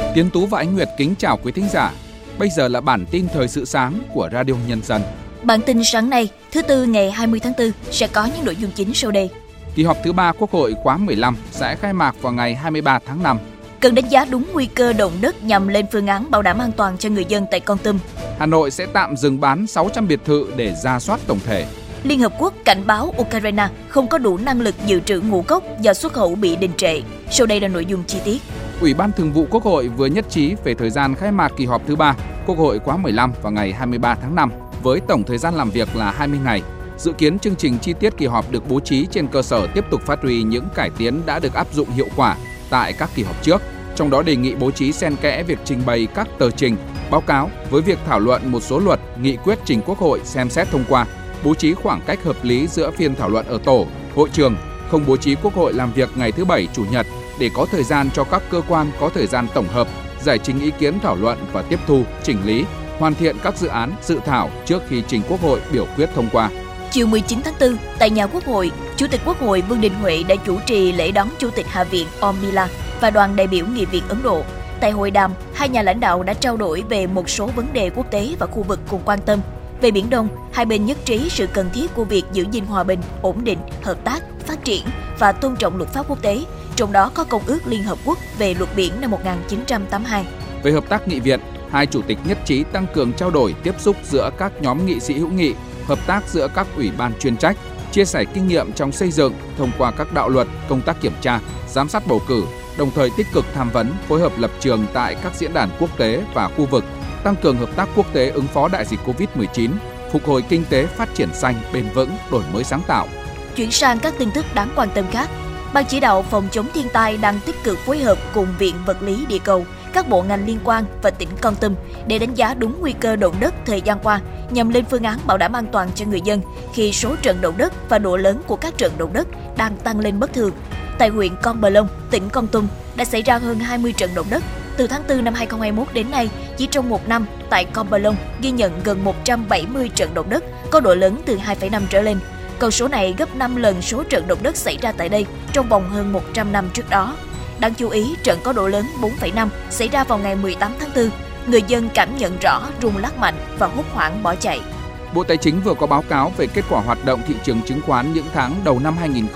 Tiến Tú và Ánh Nguyệt kính chào quý thính giả. Bây giờ là bản tin thời sự sáng của Radio Nhân dân. Bản tin sáng nay, thứ Tư ngày 20 tháng 4 sẽ có những nội dung chính sau đây. Kỳ họp thứ 3 Quốc hội khóa 15 sẽ khai mạc vào ngày 23 tháng 5. Cần đánh giá đúng nguy cơ động đất nhằm lên phương án bảo đảm an toàn cho người dân tại Kon Tum. Hà Nội sẽ tạm dừng bán 600 biệt thự để rà soát tổng thể. Liên Hợp Quốc cảnh báo Ukraine không có đủ năng lực dự trữ ngũ cốc do xuất khẩu bị đình trệ. Sau đây là nội dung chi tiết. Ủy ban Thường vụ Quốc hội vừa nhất trí về thời gian khai mạc kỳ họp thứ 3 Quốc hội khóa 15 vào ngày 23 tháng 5 với tổng thời gian làm việc là 20 ngày. Dự kiến chương trình chi tiết kỳ họp được bố trí trên cơ sở tiếp tục phát huy những cải tiến đã được áp dụng hiệu quả tại các kỳ họp trước. Trong đó đề nghị bố trí xen kẽ việc trình bày các tờ trình, báo cáo với việc thảo luận một số luật, nghị quyết trình Quốc hội xem xét thông qua, bố trí khoảng cách hợp lý giữa phiên thảo luận ở tổ, hội trường, không bố trí Quốc hội làm việc ngày thứ Bảy, Chủ nhật để có thời gian cho các cơ quan có thời gian tổng hợp, giải trình ý kiến thảo luận và tiếp thu, chỉnh lý, hoàn thiện các dự án, dự thảo trước khi trình Quốc hội biểu quyết thông qua. Chiều 19 tháng 4, tại nhà Quốc hội, Chủ tịch Quốc hội Vương Đình Huệ đã chủ trì lễ đón Chủ tịch Hạ viện Om Birla và đoàn đại biểu nghị viện Ấn Độ. Tại hội đàm, hai nhà lãnh đạo đã trao đổi về một số vấn đề quốc tế và khu vực cùng quan tâm. Về Biển Đông, hai bên nhất trí sự cần thiết của việc giữ gìn hòa bình, ổn định, hợp tác, phát triển và tôn trọng luật pháp quốc tế, trong đó có Công ước Liên Hợp Quốc về luật biển năm 1982. Về hợp tác nghị viện, hai chủ tịch nhất trí tăng cường trao đổi tiếp xúc giữa các nhóm nghị sĩ hữu nghị, hợp tác giữa các ủy ban chuyên trách, chia sẻ kinh nghiệm trong xây dựng thông qua các đạo luật, công tác kiểm tra, giám sát bầu cử, đồng thời tích cực tham vấn, phối hợp lập trường tại các diễn đàn quốc tế và khu vực, tăng cường hợp tác quốc tế ứng phó đại dịch Covid-19, phục hồi kinh tế phát triển xanh, bền vững, đổi mới sáng tạo. Chuyển sang các tin tức đáng quan tâm khác. Ban chỉ đạo phòng chống thiên tai đang tích cực phối hợp cùng Viện Vật lý Địa cầu, các bộ ngành liên quan và tỉnh Kon Tum để đánh giá đúng nguy cơ động đất thời gian qua nhằm lên phương án bảo đảm an toàn cho người dân khi số trận động đất và độ lớn của các trận động đất đang tăng lên bất thường. Tại huyện Con Bờ Lông, tỉnh Kon Tum đã xảy ra hơn 20 trận động đất. Từ tháng 4 năm 2021 đến nay, chỉ trong một năm, tại Con Bờ Lông ghi nhận gần 170 trận động đất có độ lớn từ 2,5 trở lên. Con số này gấp 5 lần số trận động đất xảy ra tại đây trong vòng hơn 100 năm trước đó. Đáng chú ý, trận có độ lớn 4,5 xảy ra vào ngày 18 tháng 4. Người dân cảm nhận rõ rung lắc mạnh và hốt hoảng bỏ chạy. Bộ Tài chính vừa có báo cáo về kết quả hoạt động thị trường chứng khoán những tháng đầu năm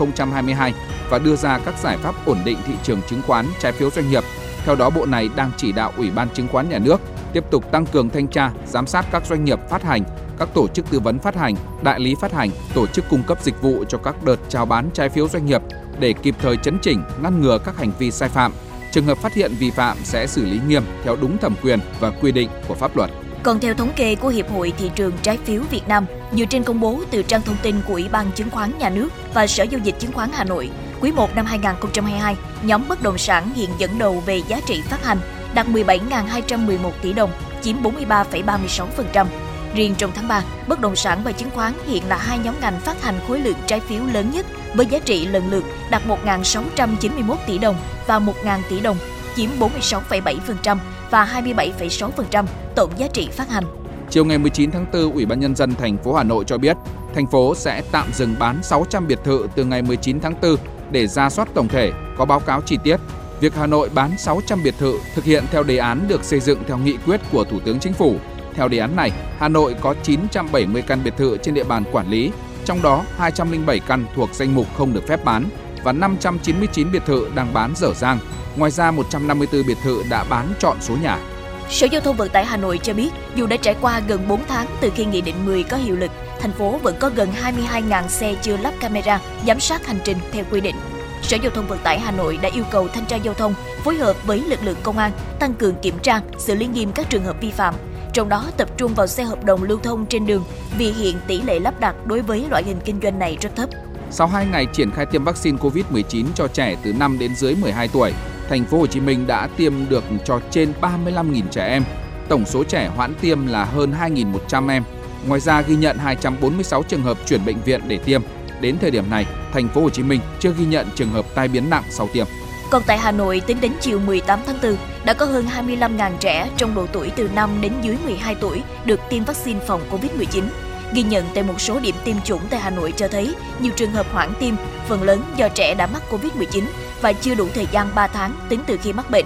2022 và đưa ra các giải pháp ổn định thị trường chứng khoán, trái phiếu doanh nghiệp. Theo đó, Bộ này đang chỉ đạo Ủy ban Chứng khoán Nhà nước tiếp tục tăng cường thanh tra, giám sát các doanh nghiệp phát hành, các tổ chức tư vấn phát hành, đại lý phát hành, tổ chức cung cấp dịch vụ cho các đợt chào bán trái phiếu doanh nghiệp để kịp thời chấn chỉnh, ngăn ngừa các hành vi sai phạm. Trường hợp phát hiện vi phạm sẽ xử lý nghiêm theo đúng thẩm quyền và quy định của pháp luật. Còn theo thống kê của Hiệp hội Thị trường Trái phiếu Việt Nam, dựa trên công bố từ trang thông tin của Ủy ban Chứng khoán Nhà nước và Sở Giao dịch Chứng khoán Hà Nội, quý 1 năm 2022, nhóm bất động sản hiện dẫn đầu về giá trị phát hành, đạt 17.211 tỷ đồng, chiếm 43,36%. Riêng trong tháng 3, bất động sản và chứng khoán hiện là hai nhóm ngành phát hành khối lượng trái phiếu lớn nhất với giá trị lần lượt đạt 1.691 tỷ đồng và 1.000 tỷ đồng, chiếm 46,7% và 27,6% tổng giá trị phát hành. Chiều ngày 19 tháng 4, Ủy ban Nhân dân thành phố Hà Nội cho biết, thành phố sẽ tạm dừng bán 600 biệt thự từ ngày 19 tháng 4 để rà soát tổng thể, có báo cáo chi tiết. Việc Hà Nội bán 600 biệt thự thực hiện theo đề án được xây dựng theo nghị quyết của Thủ tướng Chính phủ. Theo đề án này, Hà Nội có 970 căn biệt thự trên địa bàn quản lý, trong đó 207 căn thuộc danh mục không được phép bán và 599 biệt thự đang bán dở dang. Ngoài ra, 154 biệt thự đã bán trọn số nhà. Sở Giao thông Vận tải Hà Nội cho biết, dù đã trải qua gần 4 tháng từ khi Nghị định 10 có hiệu lực, thành phố vẫn có gần 22.000 xe chưa lắp camera giám sát hành trình theo quy định. Sở Giao thông Vận tải Hà Nội đã yêu cầu Thanh tra Giao thông phối hợp với lực lượng công an tăng cường kiểm tra, xử lý nghiêm các trường hợp vi phạm. Trong đó tập trung vào xe hợp đồng lưu thông trên đường vì hiện tỷ lệ lắp đặt đối với loại hình kinh doanh này rất thấp. Sau 2 ngày triển khai tiêm vaccine COVID-19 cho trẻ từ 5 đến dưới 12 tuổi, thành phố Hồ Chí Minh đã tiêm được cho trên 35.000 trẻ em. Tổng số trẻ hoãn tiêm là hơn 2.100 em. Ngoài ra ghi nhận 246 trường hợp chuyển bệnh viện để tiêm. Đến thời điểm này, thành phố Hồ Chí Minh chưa ghi nhận trường hợp tai biến nặng sau tiêm. Còn tại Hà Nội, tính đến chiều 18 tháng 4, đã có hơn 25.000 trẻ trong độ tuổi từ 5 đến dưới 12 tuổi được tiêm vaccine phòng Covid-19. Ghi nhận tại một số điểm tiêm chủng tại Hà Nội cho thấy nhiều trường hợp hoãn tiêm, phần lớn do trẻ đã mắc Covid-19 và chưa đủ thời gian 3 tháng tính từ khi mắc bệnh.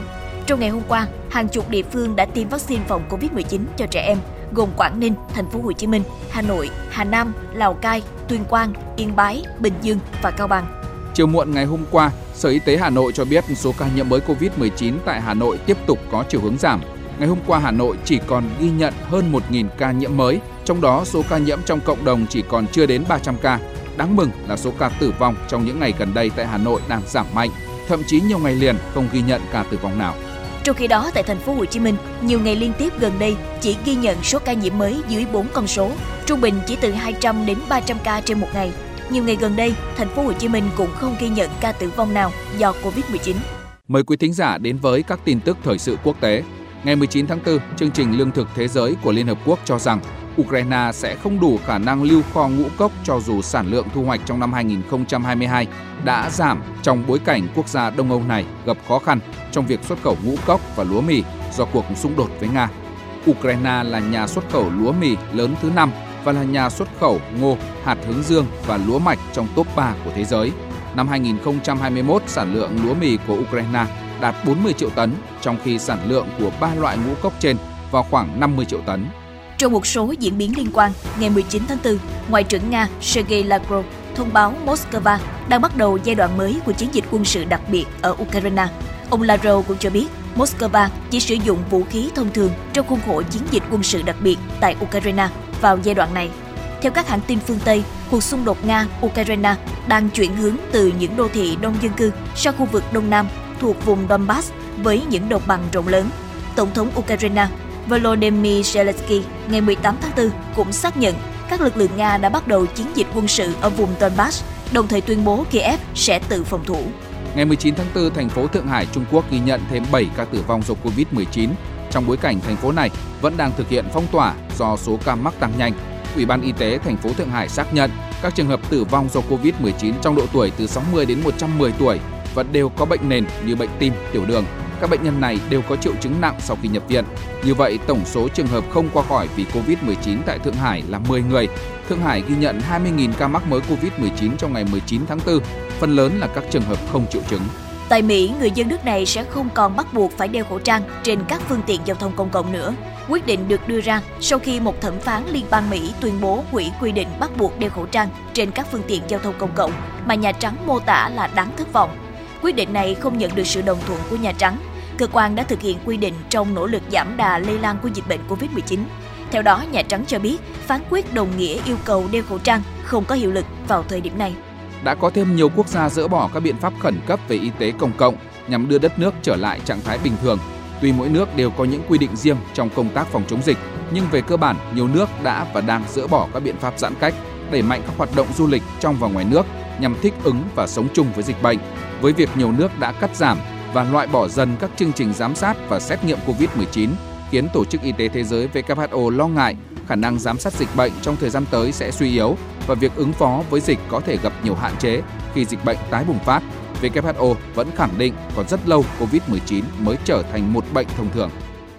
Trong ngày hôm qua, hàng chục địa phương đã tiêm vaccine phòng Covid-19 cho trẻ em, gồm Quảng Ninh, Thành phố Hồ Chí Minh, Hà Nội, Hà Nam, Lào Cai, Tuyên Quang, Yên Bái, Bình Dương và Cao Bằng. Chiều muộn ngày hôm qua, Sở Y tế Hà Nội cho biết số ca nhiễm mới Covid-19 tại Hà Nội tiếp tục có chiều hướng giảm. Ngày hôm qua, Hà Nội chỉ còn ghi nhận hơn 1.000 ca nhiễm mới, trong đó số ca nhiễm trong cộng đồng chỉ còn chưa đến 300 ca. Đáng mừng là số ca tử vong trong những ngày gần đây tại Hà Nội đang giảm mạnh, thậm chí nhiều ngày liền không ghi nhận ca tử vong nào. Trong khi đó, tại Thành phố Hồ Chí Minh, nhiều ngày liên tiếp gần đây chỉ ghi nhận số ca nhiễm mới dưới 4 con số, trung bình chỉ từ 200 đến 300 ca trên một ngày. Nhiều ngày gần đây, Thành phố Hồ Chí Minh cũng không ghi nhận ca tử vong nào do Covid-19. Mời quý thính giả đến với các tin tức thời sự quốc tế. Ngày 19 tháng 4, chương trình Lương thực Thế giới của Liên Hợp Quốc cho rằng Ukraine sẽ không đủ khả năng lưu kho ngũ cốc cho dù sản lượng thu hoạch trong năm 2022 đã giảm trong bối cảnh quốc gia Đông Âu này gặp khó khăn trong việc xuất khẩu ngũ cốc và lúa mì do cuộc xung đột với Nga. Ukraine là nhà xuất khẩu lúa mì lớn thứ 5 và là nhà xuất khẩu ngô, hạt hướng dương và lúa mạch trong top 3 của thế giới. Năm 2021, sản lượng lúa mì của Ukraine đạt 40 triệu tấn, trong khi sản lượng của 3 loại ngũ cốc trên vào khoảng 50 triệu tấn. Trong một số diễn biến liên quan, ngày 19 tháng 4, Ngoại trưởng Nga Sergei Lavrov thông báo Moscow đang bắt đầu giai đoạn mới của chiến dịch quân sự đặc biệt ở Ukraine. Ông Lavrov cũng cho biết Moscow chỉ sử dụng vũ khí thông thường trong khuôn khổ chiến dịch quân sự đặc biệt tại Ukraine vào giai đoạn này. Theo các hãng tin phương Tây, cuộc xung đột Nga-Ukraine đang chuyển hướng từ những đô thị đông dân cư sang khu vực Đông Nam thuộc vùng Donbass với những đồng bằng rộng lớn. Tổng thống Ukraine Volodymyr Zelensky ngày 18 tháng 4 cũng xác nhận các lực lượng Nga đã bắt đầu chiến dịch quân sự ở vùng Donbass, đồng thời tuyên bố Kiev sẽ tự phòng thủ. Ngày 19 tháng 4, thành phố Thượng Hải, Trung Quốc ghi nhận thêm 7 ca tử vong do Covid-19. Trong bối cảnh thành phố này vẫn đang thực hiện phong tỏa do số ca mắc tăng nhanh, Ủy ban Y tế thành phố Thượng Hải xác nhận các trường hợp tử vong do Covid-19 trong độ tuổi từ 60 đến 110 tuổi và đều có bệnh nền như bệnh tim, tiểu đường. Các bệnh nhân này đều có triệu chứng nặng sau khi nhập viện. Như vậy, tổng số trường hợp không qua khỏi vì Covid-19 tại Thượng Hải là 10 người. Thượng Hải ghi nhận 20.000 ca mắc mới Covid-19 trong ngày 19 tháng 4, phần lớn là các trường hợp không triệu chứng. Tại Mỹ, người dân nước này sẽ không còn bắt buộc phải đeo khẩu trang trên các phương tiện giao thông công cộng nữa. Quyết định được đưa ra sau khi một thẩm phán liên bang Mỹ tuyên bố hủy quy định bắt buộc đeo khẩu trang trên các phương tiện giao thông công cộng mà Nhà Trắng mô tả là đáng thất vọng. Quyết định này không nhận được sự đồng thuận của Nhà Trắng. Cơ quan đã thực hiện quy định trong nỗ lực giảm đà lây lan của dịch bệnh Covid-19. Theo đó, Nhà Trắng cho biết phán quyết đồng nghĩa yêu cầu đeo khẩu trang không có hiệu lực vào thời điểm này. Đã có thêm nhiều quốc gia dỡ bỏ các biện pháp khẩn cấp về y tế công cộng nhằm đưa đất nước trở lại trạng thái bình thường. Tuy mỗi nước đều có những quy định riêng trong công tác phòng chống dịch, nhưng về cơ bản, nhiều nước đã và đang dỡ bỏ các biện pháp giãn cách, đẩy mạnh các hoạt động du lịch trong và ngoài nước nhằm thích ứng và sống chung với dịch bệnh. Với việc nhiều nước đã cắt giảm và loại bỏ dần các chương trình giám sát và xét nghiệm Covid-19, khiến Tổ chức Y tế Thế giới WHO lo ngại khả năng giám sát dịch bệnh trong thời gian tới sẽ suy yếu và việc ứng phó với dịch có thể gặp nhiều hạn chế khi dịch bệnh tái bùng phát. WHO vẫn khẳng định còn rất lâu Covid-19 mới trở thành một bệnh thông thường.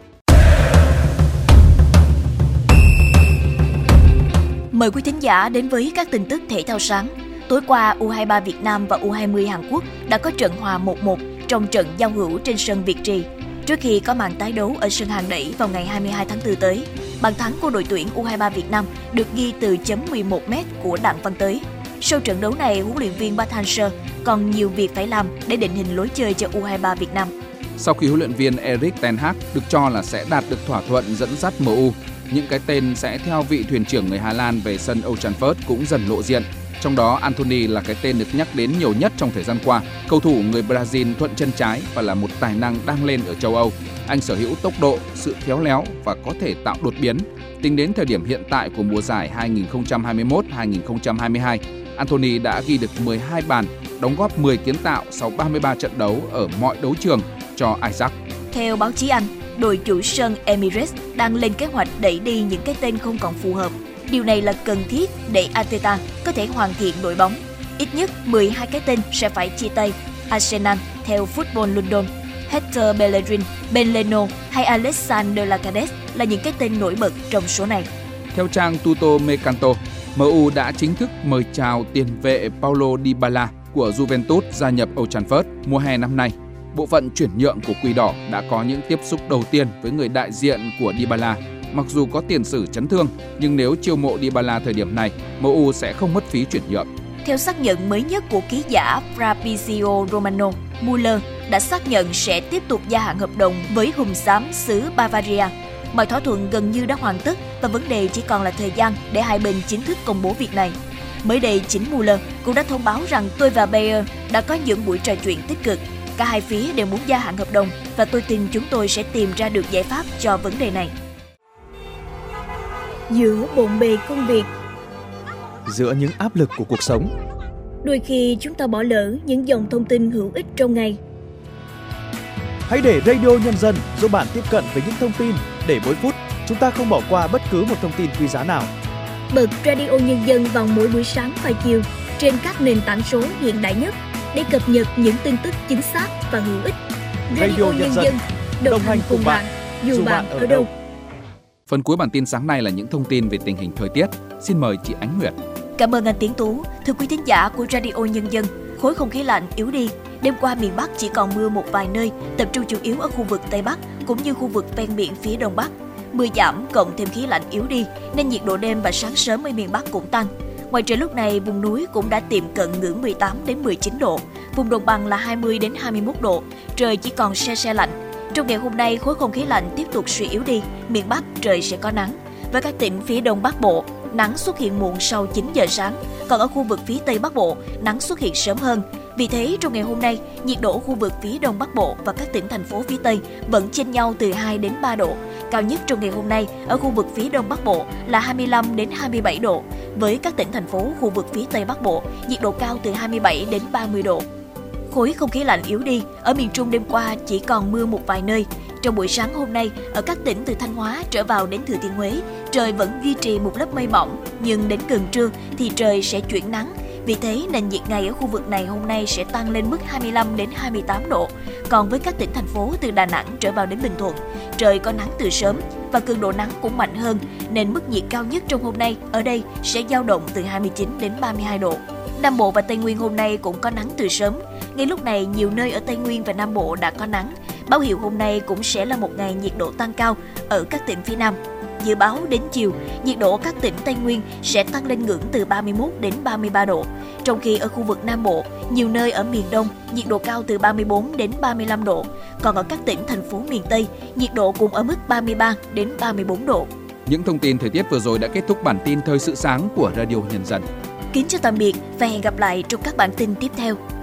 Mời quý thính giả đến với các tin tức thể thao sáng. Tối qua, U23 Việt Nam và U20 Hàn Quốc đã có trận hòa 1-1 trong trận giao hữu trên sân Việt Trì, trước khi có màn tái đấu ở sân Hàng Đẩy vào ngày 22 tháng 4 tới. Bàn thắng của đội tuyển U23 Việt Nam được ghi từ chấm 11m của Đặng Văn Tới. Sau trận đấu này, huấn luyện viên Park Hang-seo còn nhiều việc phải làm để định hình lối chơi cho U23 Việt Nam. Sau khi huấn luyện viên Erik ten Hag được cho là sẽ đạt được thỏa thuận dẫn dắt MU, những cái tên sẽ theo vị thuyền trưởng người Hà Lan về sân Old Trafford cũng dần lộ diện. Trong đó, Anthony là cái tên được nhắc đến nhiều nhất trong thời gian qua. Cầu thủ người Brazil thuận chân trái và là một tài năng đang lên ở châu Âu. Anh sở hữu tốc độ, sự khéo léo và có thể tạo đột biến. Tính đến thời điểm hiện tại của mùa giải 2021-2022, Anthony đã ghi được 12 bàn, đóng góp 10 kiến tạo sau 33 trận đấu ở mọi đấu trường cho Ajax. Theo báo chí Anh, đội chủ sân Emirates đang lên kế hoạch đẩy đi những cái tên không còn phù hợp. Điều này là cần thiết để Arteta có thể hoàn thiện đội bóng. Ít nhất 12 cái tên sẽ phải chia tay. Arsenal, theo Football London, Hector Bellerin, Ben Leno hay Alexander Lacazette là những cái tên nổi bật trong số này. Theo trang Tutto Mercato, MU đã chính thức mời chào tiền vệ Paulo Dybala của Juventus gia nhập Old Trafford mùa hè năm nay. bộ phận chuyển nhượng của Quỷ Đỏ đã có những tiếp xúc đầu tiên với người đại diện của Dybala. Mặc dù có tiền sử chấn thương, nhưng nếu chiêu mộ Dybala thời điểm này, MU sẽ không mất phí chuyển nhượng. Theo xác nhận mới nhất của ký giả Fabrizio Romano, Müller đã xác nhận sẽ tiếp tục gia hạn hợp đồng với hùm xám xứ Bavaria. Mọi thỏa thuận gần như đã hoàn tất và vấn đề chỉ còn là thời gian để hai bên chính thức công bố việc này. Mới đây, chính Müller cũng đã thông báo rằng tôi và Bayer đã có những buổi trò chuyện tích cực. Cả hai phía đều muốn gia hạn hợp đồng và tôi tin chúng tôi sẽ tìm ra được giải pháp cho vấn đề này. Giữa bộn bề công việc, giữa những áp lực của cuộc sống, đôi khi chúng ta bỏ lỡ những dòng thông tin hữu ích trong ngày. Hãy để Radio Nhân dân giúp bạn tiếp cận với những thông tin để mỗi phút chúng ta không bỏ qua bất cứ một thông tin quý giá nào. Bật Radio Nhân dân vào mỗi buổi sáng và chiều trên các nền tảng số hiện đại nhất để cập nhật những tin tức chính xác và hữu ích. Radio Nhân dân đồng hành cùng bạn dù bạn ở đâu. Phần cuối bản tin sáng nay là những thông tin về tình hình thời tiết. Xin mời chị Ánh Nguyệt. Cảm ơn anh Tiến Tú. Thưa quý thính giả của Radio Nhân dân, khối không khí lạnh yếu đi. Đêm qua miền Bắc chỉ còn mưa một vài nơi, tập trung chủ yếu ở khu vực Tây Bắc cũng như khu vực ven biển phía Đông Bắc. Mưa giảm cộng thêm khí lạnh yếu đi nên nhiệt độ đêm và sáng sớm ở miền Bắc cũng tăng. Ngoài trời lúc này vùng núi cũng đã tiệm cận ngưỡng 18 đến 19 độ, vùng đồng bằng là 20 đến 21 độ, trời chỉ còn se se lạnh. Trong ngày hôm nay, khối không khí lạnh tiếp tục suy yếu đi, miền Bắc trời sẽ có nắng. Với các tỉnh phía Đông Bắc Bộ, nắng xuất hiện muộn sau 9 giờ sáng, còn ở khu vực phía Tây Bắc Bộ, nắng xuất hiện sớm hơn. Vì thế, trong ngày hôm nay, nhiệt độ khu vực phía Đông Bắc Bộ và các tỉnh thành phố phía Tây vẫn chênh nhau từ 2 đến 3 độ. Cao nhất trong ngày hôm nay ở khu vực phía Đông Bắc Bộ là 25 đến 27 độ. Với các tỉnh thành phố khu vực phía Tây Bắc Bộ, nhiệt độ cao từ 27 đến 30 độ. Khối không khí lạnh yếu đi, ở miền Trung đêm qua chỉ còn mưa một vài nơi. Trong buổi sáng hôm nay, ở các tỉnh từ Thanh Hóa trở vào đến Thừa Thiên Huế, trời vẫn duy trì một lớp mây mỏng, nhưng đến gần trưa thì trời sẽ chuyển nắng. Vì thế, nền nhiệt ngày ở khu vực này hôm nay sẽ tăng lên mức 25 đến 28 độ. Còn với các tỉnh thành phố từ Đà Nẵng trở vào đến Bình Thuận, trời có nắng từ sớm và cường độ nắng cũng mạnh hơn, nên mức nhiệt cao nhất trong hôm nay ở đây sẽ dao động từ 29 đến 32 độ. Nam Bộ và Tây Nguyên hôm nay cũng có nắng từ sớm. Ngay lúc này, nhiều nơi ở Tây Nguyên và Nam Bộ đã có nắng. Báo hiệu hôm nay cũng sẽ là một ngày nhiệt độ tăng cao ở các tỉnh phía Nam. Dự báo đến chiều, nhiệt độ các tỉnh Tây Nguyên sẽ tăng lên ngưỡng từ 31 đến 33 độ. Trong khi ở khu vực Nam Bộ, nhiều nơi ở miền Đông, nhiệt độ cao từ 34 đến 35 độ. Còn ở các tỉnh, thành phố miền Tây, nhiệt độ cũng ở mức 33 đến 34 độ. Những thông tin thời tiết vừa rồi đã kết thúc bản tin Thời sự sáng của Radio Nhân dân. Kính chào tạm biệt và hẹn gặp lại trong các bản tin tiếp theo.